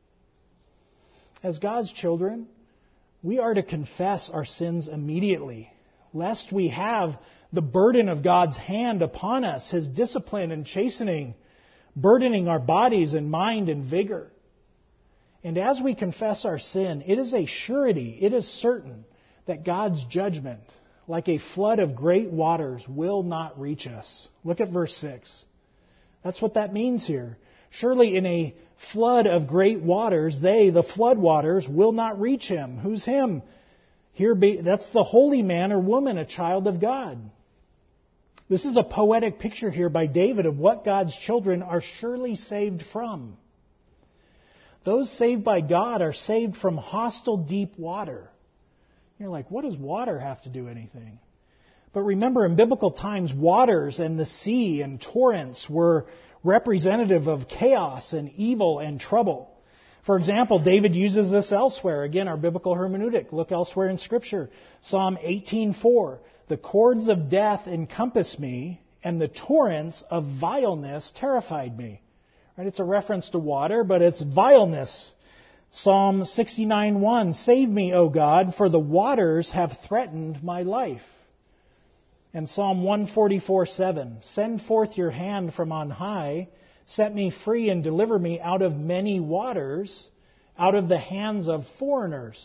As God's children, we are to confess our sins immediately, lest we have the burden of God's hand upon us, His discipline and chastening, burdening our bodies and mind and vigor. And as we confess our sin, it is a surety, it is certain that God's judgment, like a flood of great waters, will not reach us. Look at verse six. That's what that means here. Surely in a flood of great waters, they, the flood waters, will not reach him. Who's him? Here be, that's the holy man or woman, a child of God. This is a poetic picture here by David of what God's children are surely saved from. Those saved by God are saved from hostile deep water. You're like, what does water have to do anything? But remember, in biblical times, waters and the sea and torrents were representative of chaos and evil and trouble. For example, David uses this elsewhere. Again, our biblical hermeneutic. Look elsewhere in Scripture. Psalm eighteen four. The cords of death encompassed me, and the torrents of vileness terrified me. Right? It's a reference to water, but it's vileness. Psalm sixty-nine one. Save me, O God, for the waters have threatened my life. And Psalm one forty-four seven. Send forth your hand from on high, set me free and deliver me out of many waters, out of the hands of foreigners.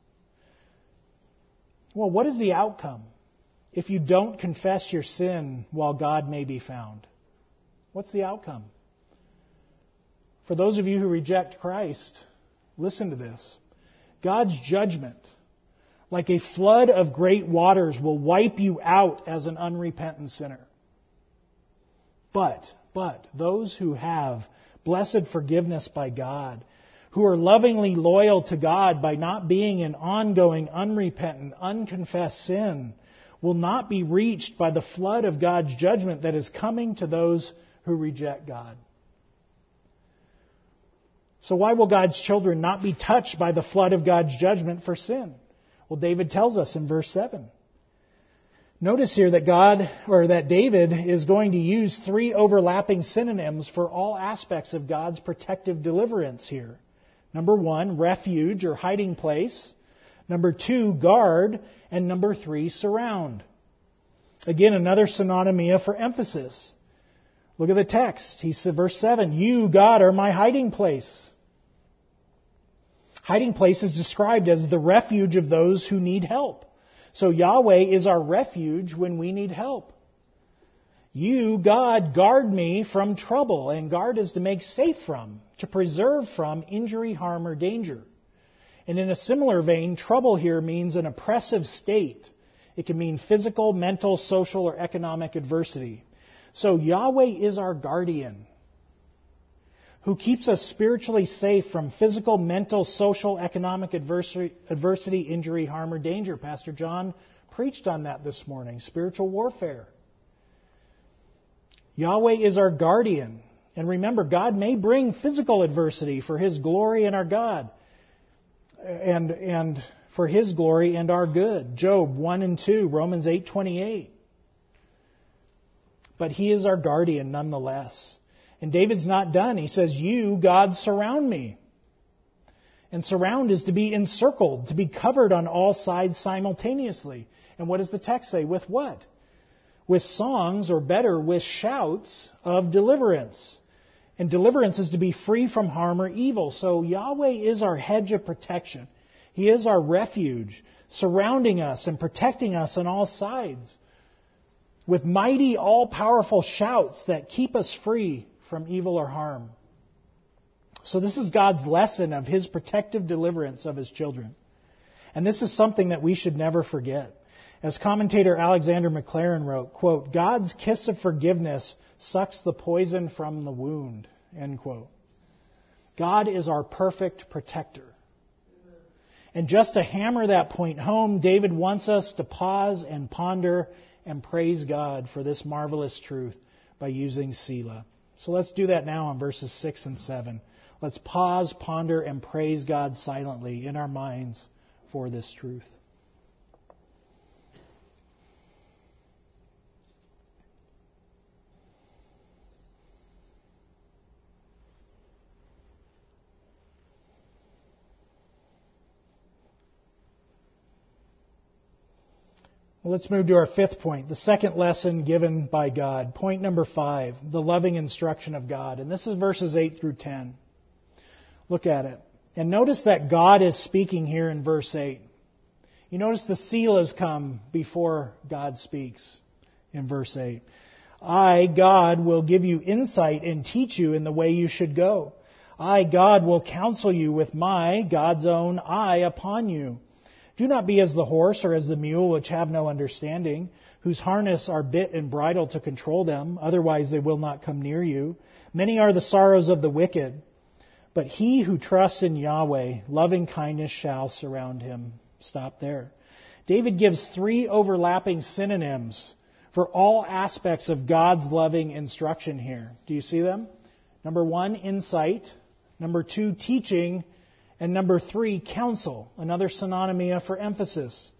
Well, what is the outcome if you don't confess your sin while God may be found? What's the outcome? For those of you who reject Christ, listen to this. God's judgment, like a flood of great waters, will wipe you out as an unrepentant sinner. But, but, those who have blessed forgiveness by God, who are lovingly loyal to God by not being in ongoing, unrepentant, unconfessed sin, will not be reached by the flood of God's judgment that is coming to those who reject God. So why will God's children not be touched by the flood of God's judgment for sin? Well, David tells us in verse seven. Notice here that God, or that David is going to use three overlapping synonyms for all aspects of God's protective deliverance here. Number one, refuge or hiding place. Number two, guard. And number three, surround. Again, another synonymia for emphasis. Look at the text. He said, verse seven, you, God, are my hiding place. Hiding place is described as the refuge of those who need help. So Yahweh is our refuge when we need help. You, God, guard me from trouble. And guard is to make safe from, to preserve from injury, harm, or danger. And in a similar vein, trouble here means an oppressive state. It can mean physical, mental, social, or economic adversity. So Yahweh is our guardian, who keeps us spiritually safe from physical, mental, social, economic adversity, adversity, injury, harm, or danger. Pastor John preached on that this morning, spiritual warfare. Yahweh is our guardian. And remember, God may bring physical adversity for His glory and our God, and, and for His glory and our good. Job one and two, Romans eight twenty-eight. But He is our guardian nonetheless. And David's not done. He says, you, God, surround me. And surround is to be encircled, to be covered on all sides simultaneously. And what does the text say? With what? With songs, or better, with shouts of deliverance. And deliverance is to be free from harm or evil. So Yahweh is our hedge of protection. He is our refuge, surrounding us and protecting us on all sides, with mighty, all-powerful shouts that keep us free from evil or harm. So this is God's lesson of His protective deliverance of His children. And this is something that we should never forget. As commentator Alexander McLaren wrote, quote, God's kiss of forgiveness sucks the poison from the wound, end quote. God is our perfect protector. And just to hammer that point home, David wants us to pause and ponder and praise God for this marvelous truth by using Selah. So let's do that now in verses six and seven. Let's pause, ponder, and praise God silently in our minds for this truth. Well, let's move to our fifth point, the second lesson given by God. Point number five, the loving instruction of God. And this is verses eight through ten. Look at it. And notice that God is speaking here in verse eight. You notice the Selahs come before God speaks in verse eight. I, God, will give you insight and teach you in the way you should go. I, God, will counsel you with my, God's own, eye upon you. Do not be as the horse or as the mule, which have no understanding, whose harness are bit and bridle to control them, otherwise they will not come near you. Many are the sorrows of the wicked, but he who trusts in Yahweh, loving kindness shall surround him. Stop there. David gives three overlapping synonyms for all aspects of God's loving instruction here. Do you see them? Number one, insight. Number two, teaching. And number three, counsel, another synonymia for emphasis.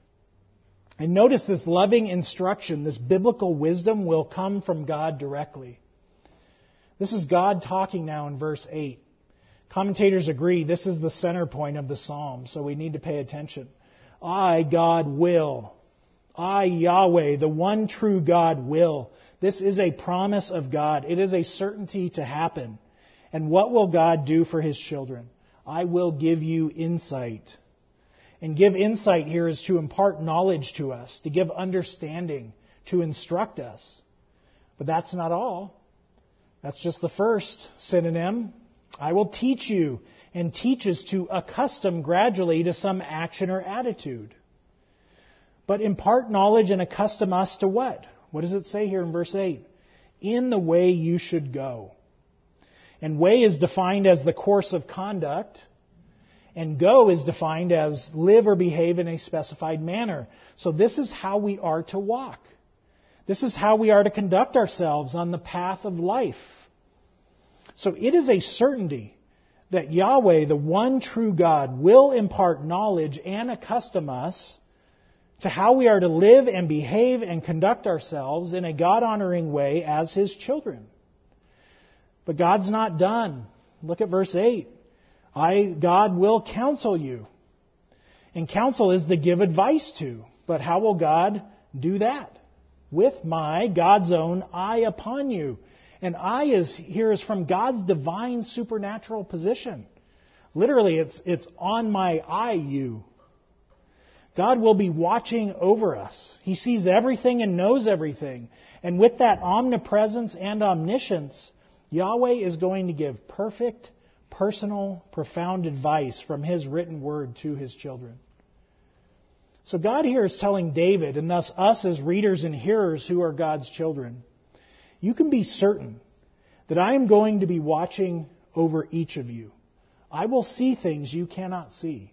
And notice this loving instruction, this biblical wisdom will come from God directly. This is God talking now in verse eight. Commentators agree this is the center point of the psalm, so we need to pay attention. I, God, will. I, Yahweh, the one true God, will. This is a promise of God. It is a certainty to happen. And what will God do for His children? I will give you insight. And give insight here is to impart knowledge to us, to give understanding, to instruct us. But that's not all. That's just the first synonym. I will teach you, and teach is to accustom gradually to some action or attitude. But impart knowledge and accustom us to what? What does it say here in verse eight? In the way you should go. And way is defined as the course of conduct, and go is defined as live or behave in a specified manner. So this is how we are to walk. This is how we are to conduct ourselves on the path of life. So it is a certainty that Yahweh, the one true God, will impart knowledge and accustom us to how we are to live and behave and conduct ourselves in a God-honoring way as His children. But God's not done. Look at verse eight. I, God, will counsel you. And counsel is to give advice to. But how will God do that? With my, God's own, eye upon you. And eye is here is from God's divine supernatural position. Literally, it's, it's on my eye, you. God will be watching over us. He sees everything and knows everything. And with that omnipresence and omniscience, Yahweh is going to give perfect, personal, profound advice from His written word to His children. So God here is telling David, and thus us as readers and hearers who are God's children, you can be certain that I am going to be watching over each of you. I will see things you cannot see.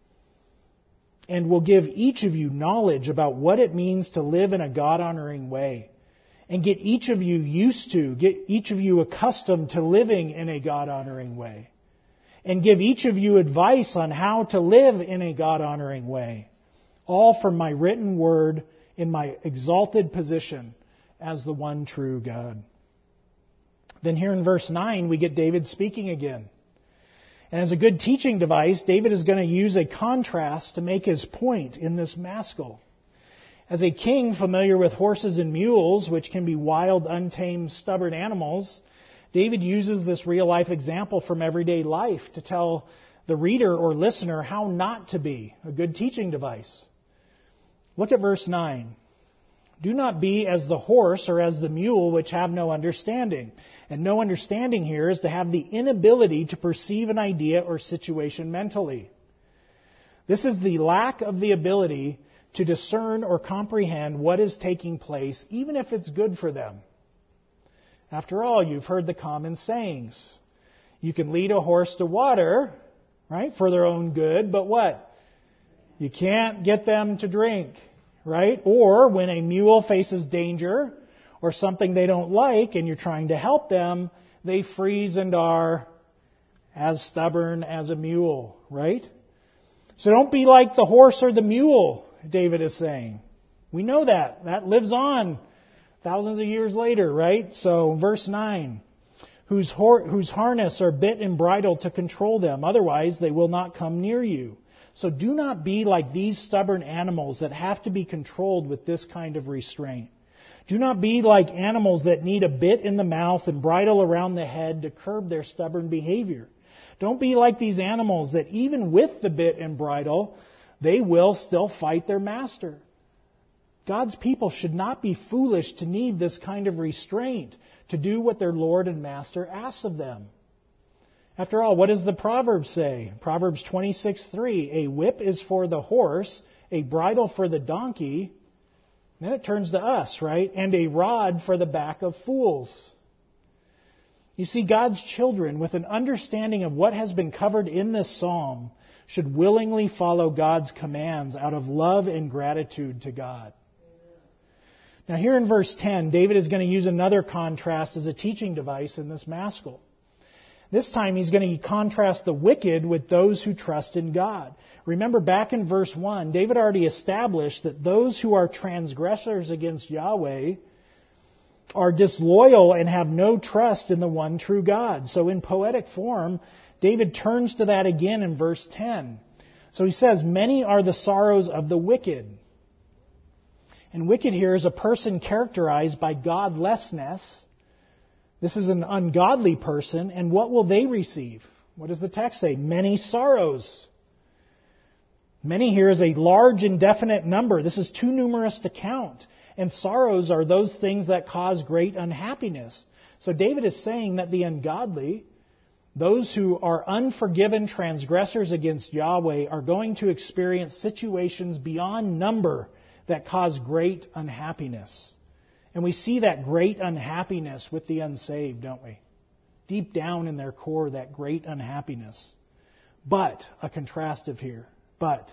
And will give each of you knowledge about what it means to live in a God-honoring way. And get each of you used to, get each of you accustomed to living in a God-honoring way. And give each of you advice on how to live in a God-honoring way. All from my written word in my exalted position as the one true God. Then here in verse nine, we get David speaking again. And as a good teaching device, David is going to use a contrast to make his point in this maskil. As a king familiar with horses and mules, which can be wild, untamed, stubborn animals, David uses this real-life example from everyday life to tell the reader or listener how not to be, a good teaching device. Look at verse nine. Do not be as the horse or as the mule, which have no understanding. And no understanding here is to have the inability to perceive an idea or situation mentally. This is the lack of the ability to discern or comprehend what is taking place, even if it's good for them. After all, you've heard the common sayings. You can lead a horse to water, right, for their own good, but what? You can't get them to drink, right? Or when a mule faces danger or something they don't like and you're trying to help them, they freeze and are as stubborn as a mule, right? So don't be like the horse or the mule, David is saying. We know that. That lives on thousands of years later, right? So verse nine, whose, hor- whose harness are bit and bridle to control them, otherwise they will not come near you. So do not be like these stubborn animals that have to be controlled with this kind of restraint. Do not be like animals that need a bit in the mouth and bridle around the head to curb their stubborn behavior. Don't be like these animals that even with the bit and bridle, they will still fight their master. God's people should not be foolish to need this kind of restraint to do what their Lord and Master asks of them. After all, what does the Proverbs say? Proverbs twenty-six three, a whip is for the horse, a bridle for the donkey. Then it turns to us, right? And a rod for the back of fools. You see, God's children, with an understanding of what has been covered in this psalm, should willingly follow God's commands out of love and gratitude to God. Now here in verse ten, David is going to use another contrast as a teaching device in this maskil. This time he's going to contrast the wicked with those who trust in God. Remember back in verse one, David already established that those who are transgressors against Yahweh are disloyal and have no trust in the one true God. So in poetic form, David turns to that again in verse ten. So he says, many are the sorrows of the wicked. And wicked here is a person characterized by godlessness. This is an ungodly person, and what will they receive? What does the text say? Many sorrows. Many here is a large indefinite number. This is too numerous to count. And sorrows are those things that cause great unhappiness. So David is saying that the ungodly, those who are unforgiven transgressors against Yahweh, are going to experience situations beyond number that cause great unhappiness. And we see that great unhappiness with the unsaved, don't we? Deep down in their core, that great unhappiness. But, a contrastive here, but,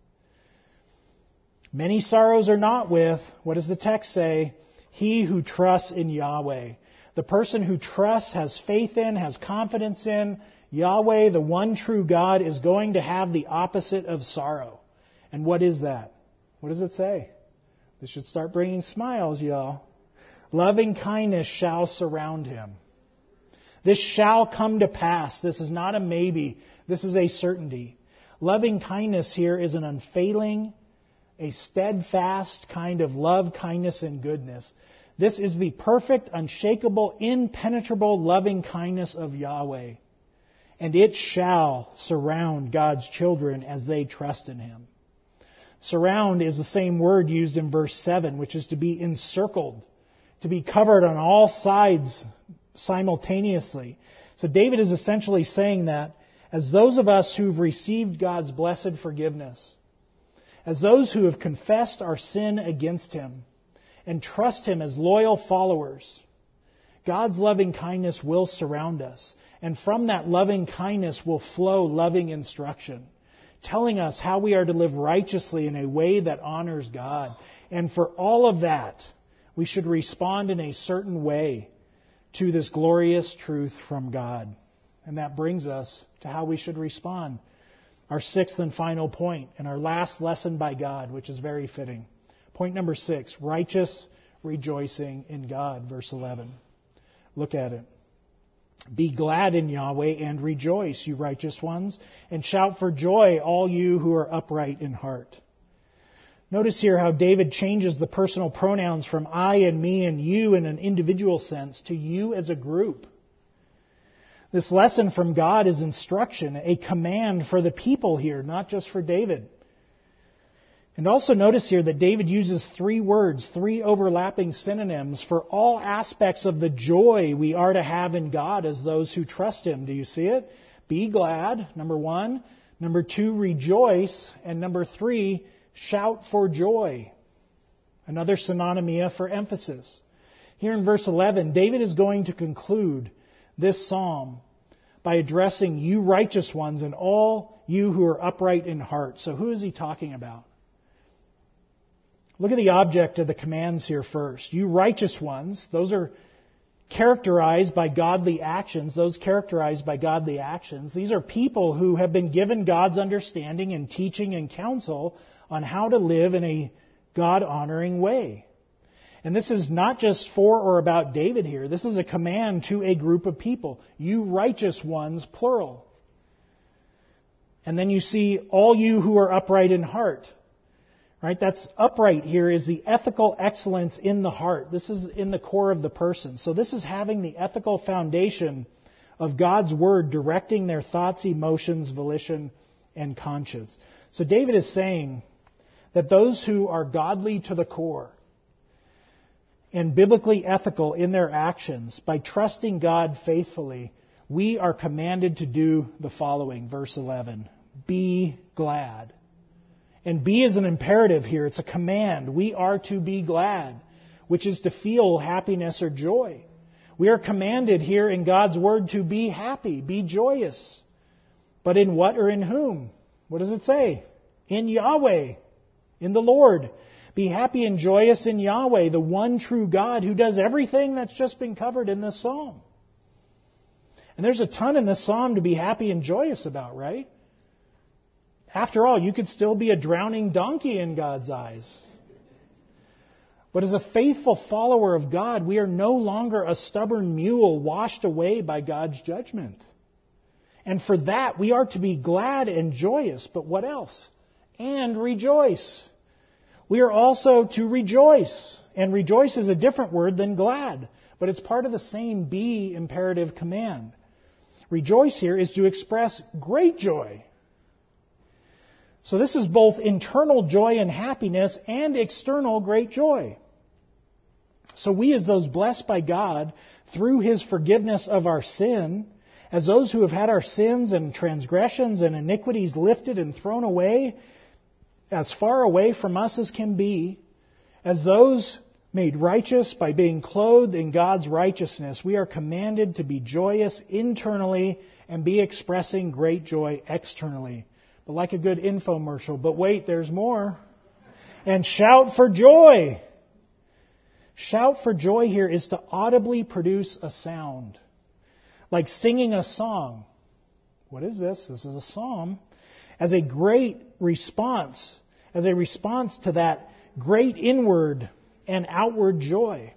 many sorrows are not with, what does the text say? He who trusts in Yahweh. The person who trusts, has faith in, has confidence in Yahweh, the one true God, is going to have the opposite of sorrow. And what is that? What does it say? This should start bringing smiles, y'all. Loving kindness shall surround him. This shall come to pass. This is not a maybe. This is a certainty. Loving kindness here is an unfailing, a steadfast kind of love, kindness, and goodness. This is the perfect, unshakable, impenetrable loving kindness of Yahweh. And it shall surround God's children as they trust in Him. Surround is the same word used in verse seven, which is to be encircled, to be covered on all sides simultaneously. So David is essentially saying that as those of us who've received God's blessed forgiveness, as those who have confessed our sin against Him and trust Him as loyal followers, God's loving kindness will surround us. And from that loving kindness will flow loving instruction, telling us how we are to live righteously in a way that honors God. And for all of that, we should respond in a certain way to this glorious truth from God. And that brings us to how we should respond. Our sixth and final point, and our last lesson by God, which is very fitting. Point number six, righteous rejoicing in God, verse eleven. Look at it. Be glad in Yahweh and rejoice, you righteous ones, and shout for joy, all you who are upright in heart. Notice here how David changes the personal pronouns from I and me and you in an individual sense to you as a group. This lesson from God is instruction, a command for the people here, not just for David. And also notice here that David uses three words, three overlapping synonyms for all aspects of the joy we are to have in God as those who trust Him. Do you see it? Be glad, number one. Number two, rejoice. And number three, shout for joy. Another synonymia for emphasis. Here in verse eleven, David is going to conclude this psalm by addressing you righteous ones and all you who are upright in heart. So who is he talking about? Look at the object of the commands here first. You righteous ones, those are characterized by godly actions, those characterized by godly actions. These are people who have been given God's understanding and teaching and counsel on how to live in a God-honoring way. And this is not just for or about David here. This is a command to a group of people. You righteous ones, plural. And then you see all you who are upright in heart. Right? That's upright here is the ethical excellence in the heart. This is in the core of the person. So this is having the ethical foundation of God's Word directing their thoughts, emotions, volition, and conscience. So David is saying that those who are godly to the core and biblically ethical in their actions, by trusting God faithfully, we are commanded to do the following. Verse eleven. Be glad. And be is an imperative here. It's a command. We are to be glad, which is to feel happiness or joy. We are commanded here in God's Word to be happy, be joyous. But in what or in whom? What does it say? In Yahweh, in the Lord. Be happy and joyous in Yahweh, the one true God who does everything that's just been covered in this psalm. And there's a ton in this psalm to be happy and joyous about, right? After all, you could still be a drowning donkey in God's eyes. But as a faithful follower of God, we are no longer a stubborn mule washed away by God's judgment. And for that, we are to be glad and joyous. But what else? And rejoice. We are also to rejoice. And rejoice is a different word than glad, but it's part of the same be imperative command. Rejoice here is to express great joy. So this is both internal joy and happiness and external great joy. So we, as those blessed by God through His forgiveness of our sin, as those who have had our sins and transgressions and iniquities lifted and thrown away, as far away from us as can be, as those made righteous by being clothed in God's righteousness, we are commanded to be joyous internally and be expressing great joy externally. But like a good infomercial, but wait, there's more. And shout for joy. Shout for joy here is to audibly produce a sound. Like singing a song. What is this? This is a psalm. As a great response, as a response to that great inward and outward joy.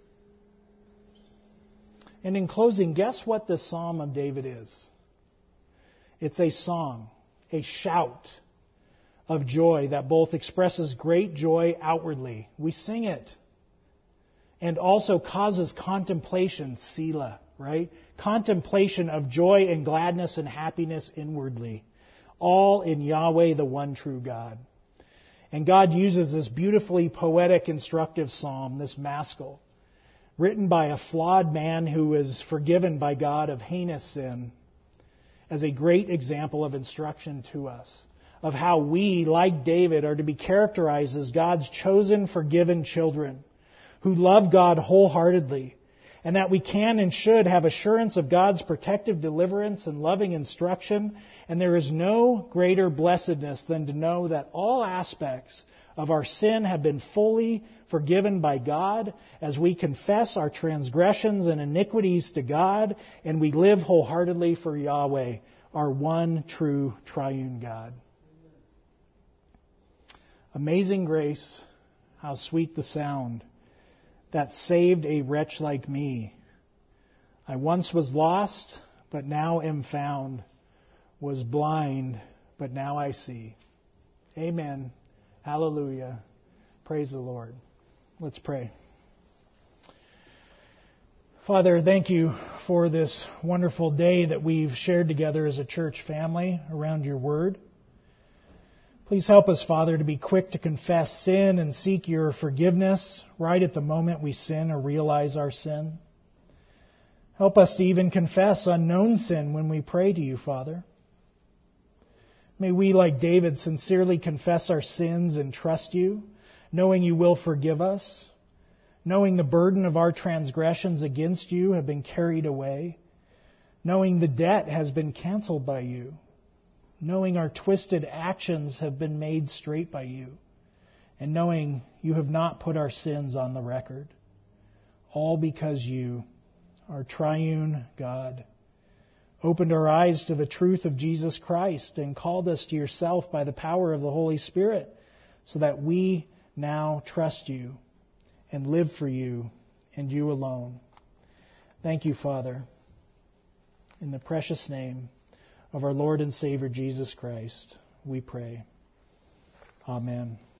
And in closing, guess what this Psalm of David is? It's a song, a shout of joy that both expresses great joy outwardly. We sing it. And also causes contemplation, Selah, right? Contemplation of joy and gladness and happiness inwardly. All in Yahweh, the one true God. And God uses this beautifully poetic, instructive psalm, this maskil, written by a flawed man who is forgiven by God of heinous sin, as a great example of instruction to us, of how we, like David, are to be characterized as God's chosen, forgiven children who love God wholeheartedly, and that we can and should have assurance of God's protective deliverance and loving instruction. And there is no greater blessedness than to know that all aspects of our sin have been fully forgiven by God as we confess our transgressions and iniquities to God, and we live wholeheartedly for Yahweh, our one true triune God. Amazing grace, how sweet the sound that saved a wretch like me. I once was lost, but now am found, was blind, but now I see. Amen. Hallelujah. Praise the Lord. Let's pray. Father, thank you for this wonderful day that we've shared together as a church family around your word. Please help us, Father, to be quick to confess sin and seek your forgiveness right at the moment we sin or realize our sin. Help us to even confess unknown sin when we pray to you, Father. May we, like David, sincerely confess our sins and trust you, knowing you will forgive us, knowing the burden of our transgressions against you have been carried away, knowing the debt has been canceled by you, knowing our twisted actions have been made straight by you, and knowing you have not put our sins on the record, all because you, our triune God, opened our eyes to the truth of Jesus Christ and called us to yourself by the power of the Holy Spirit, so that we now trust you and live for you and you alone. Thank you, Father, in the precious name of our Lord and Savior Jesus Christ, we pray. Amen.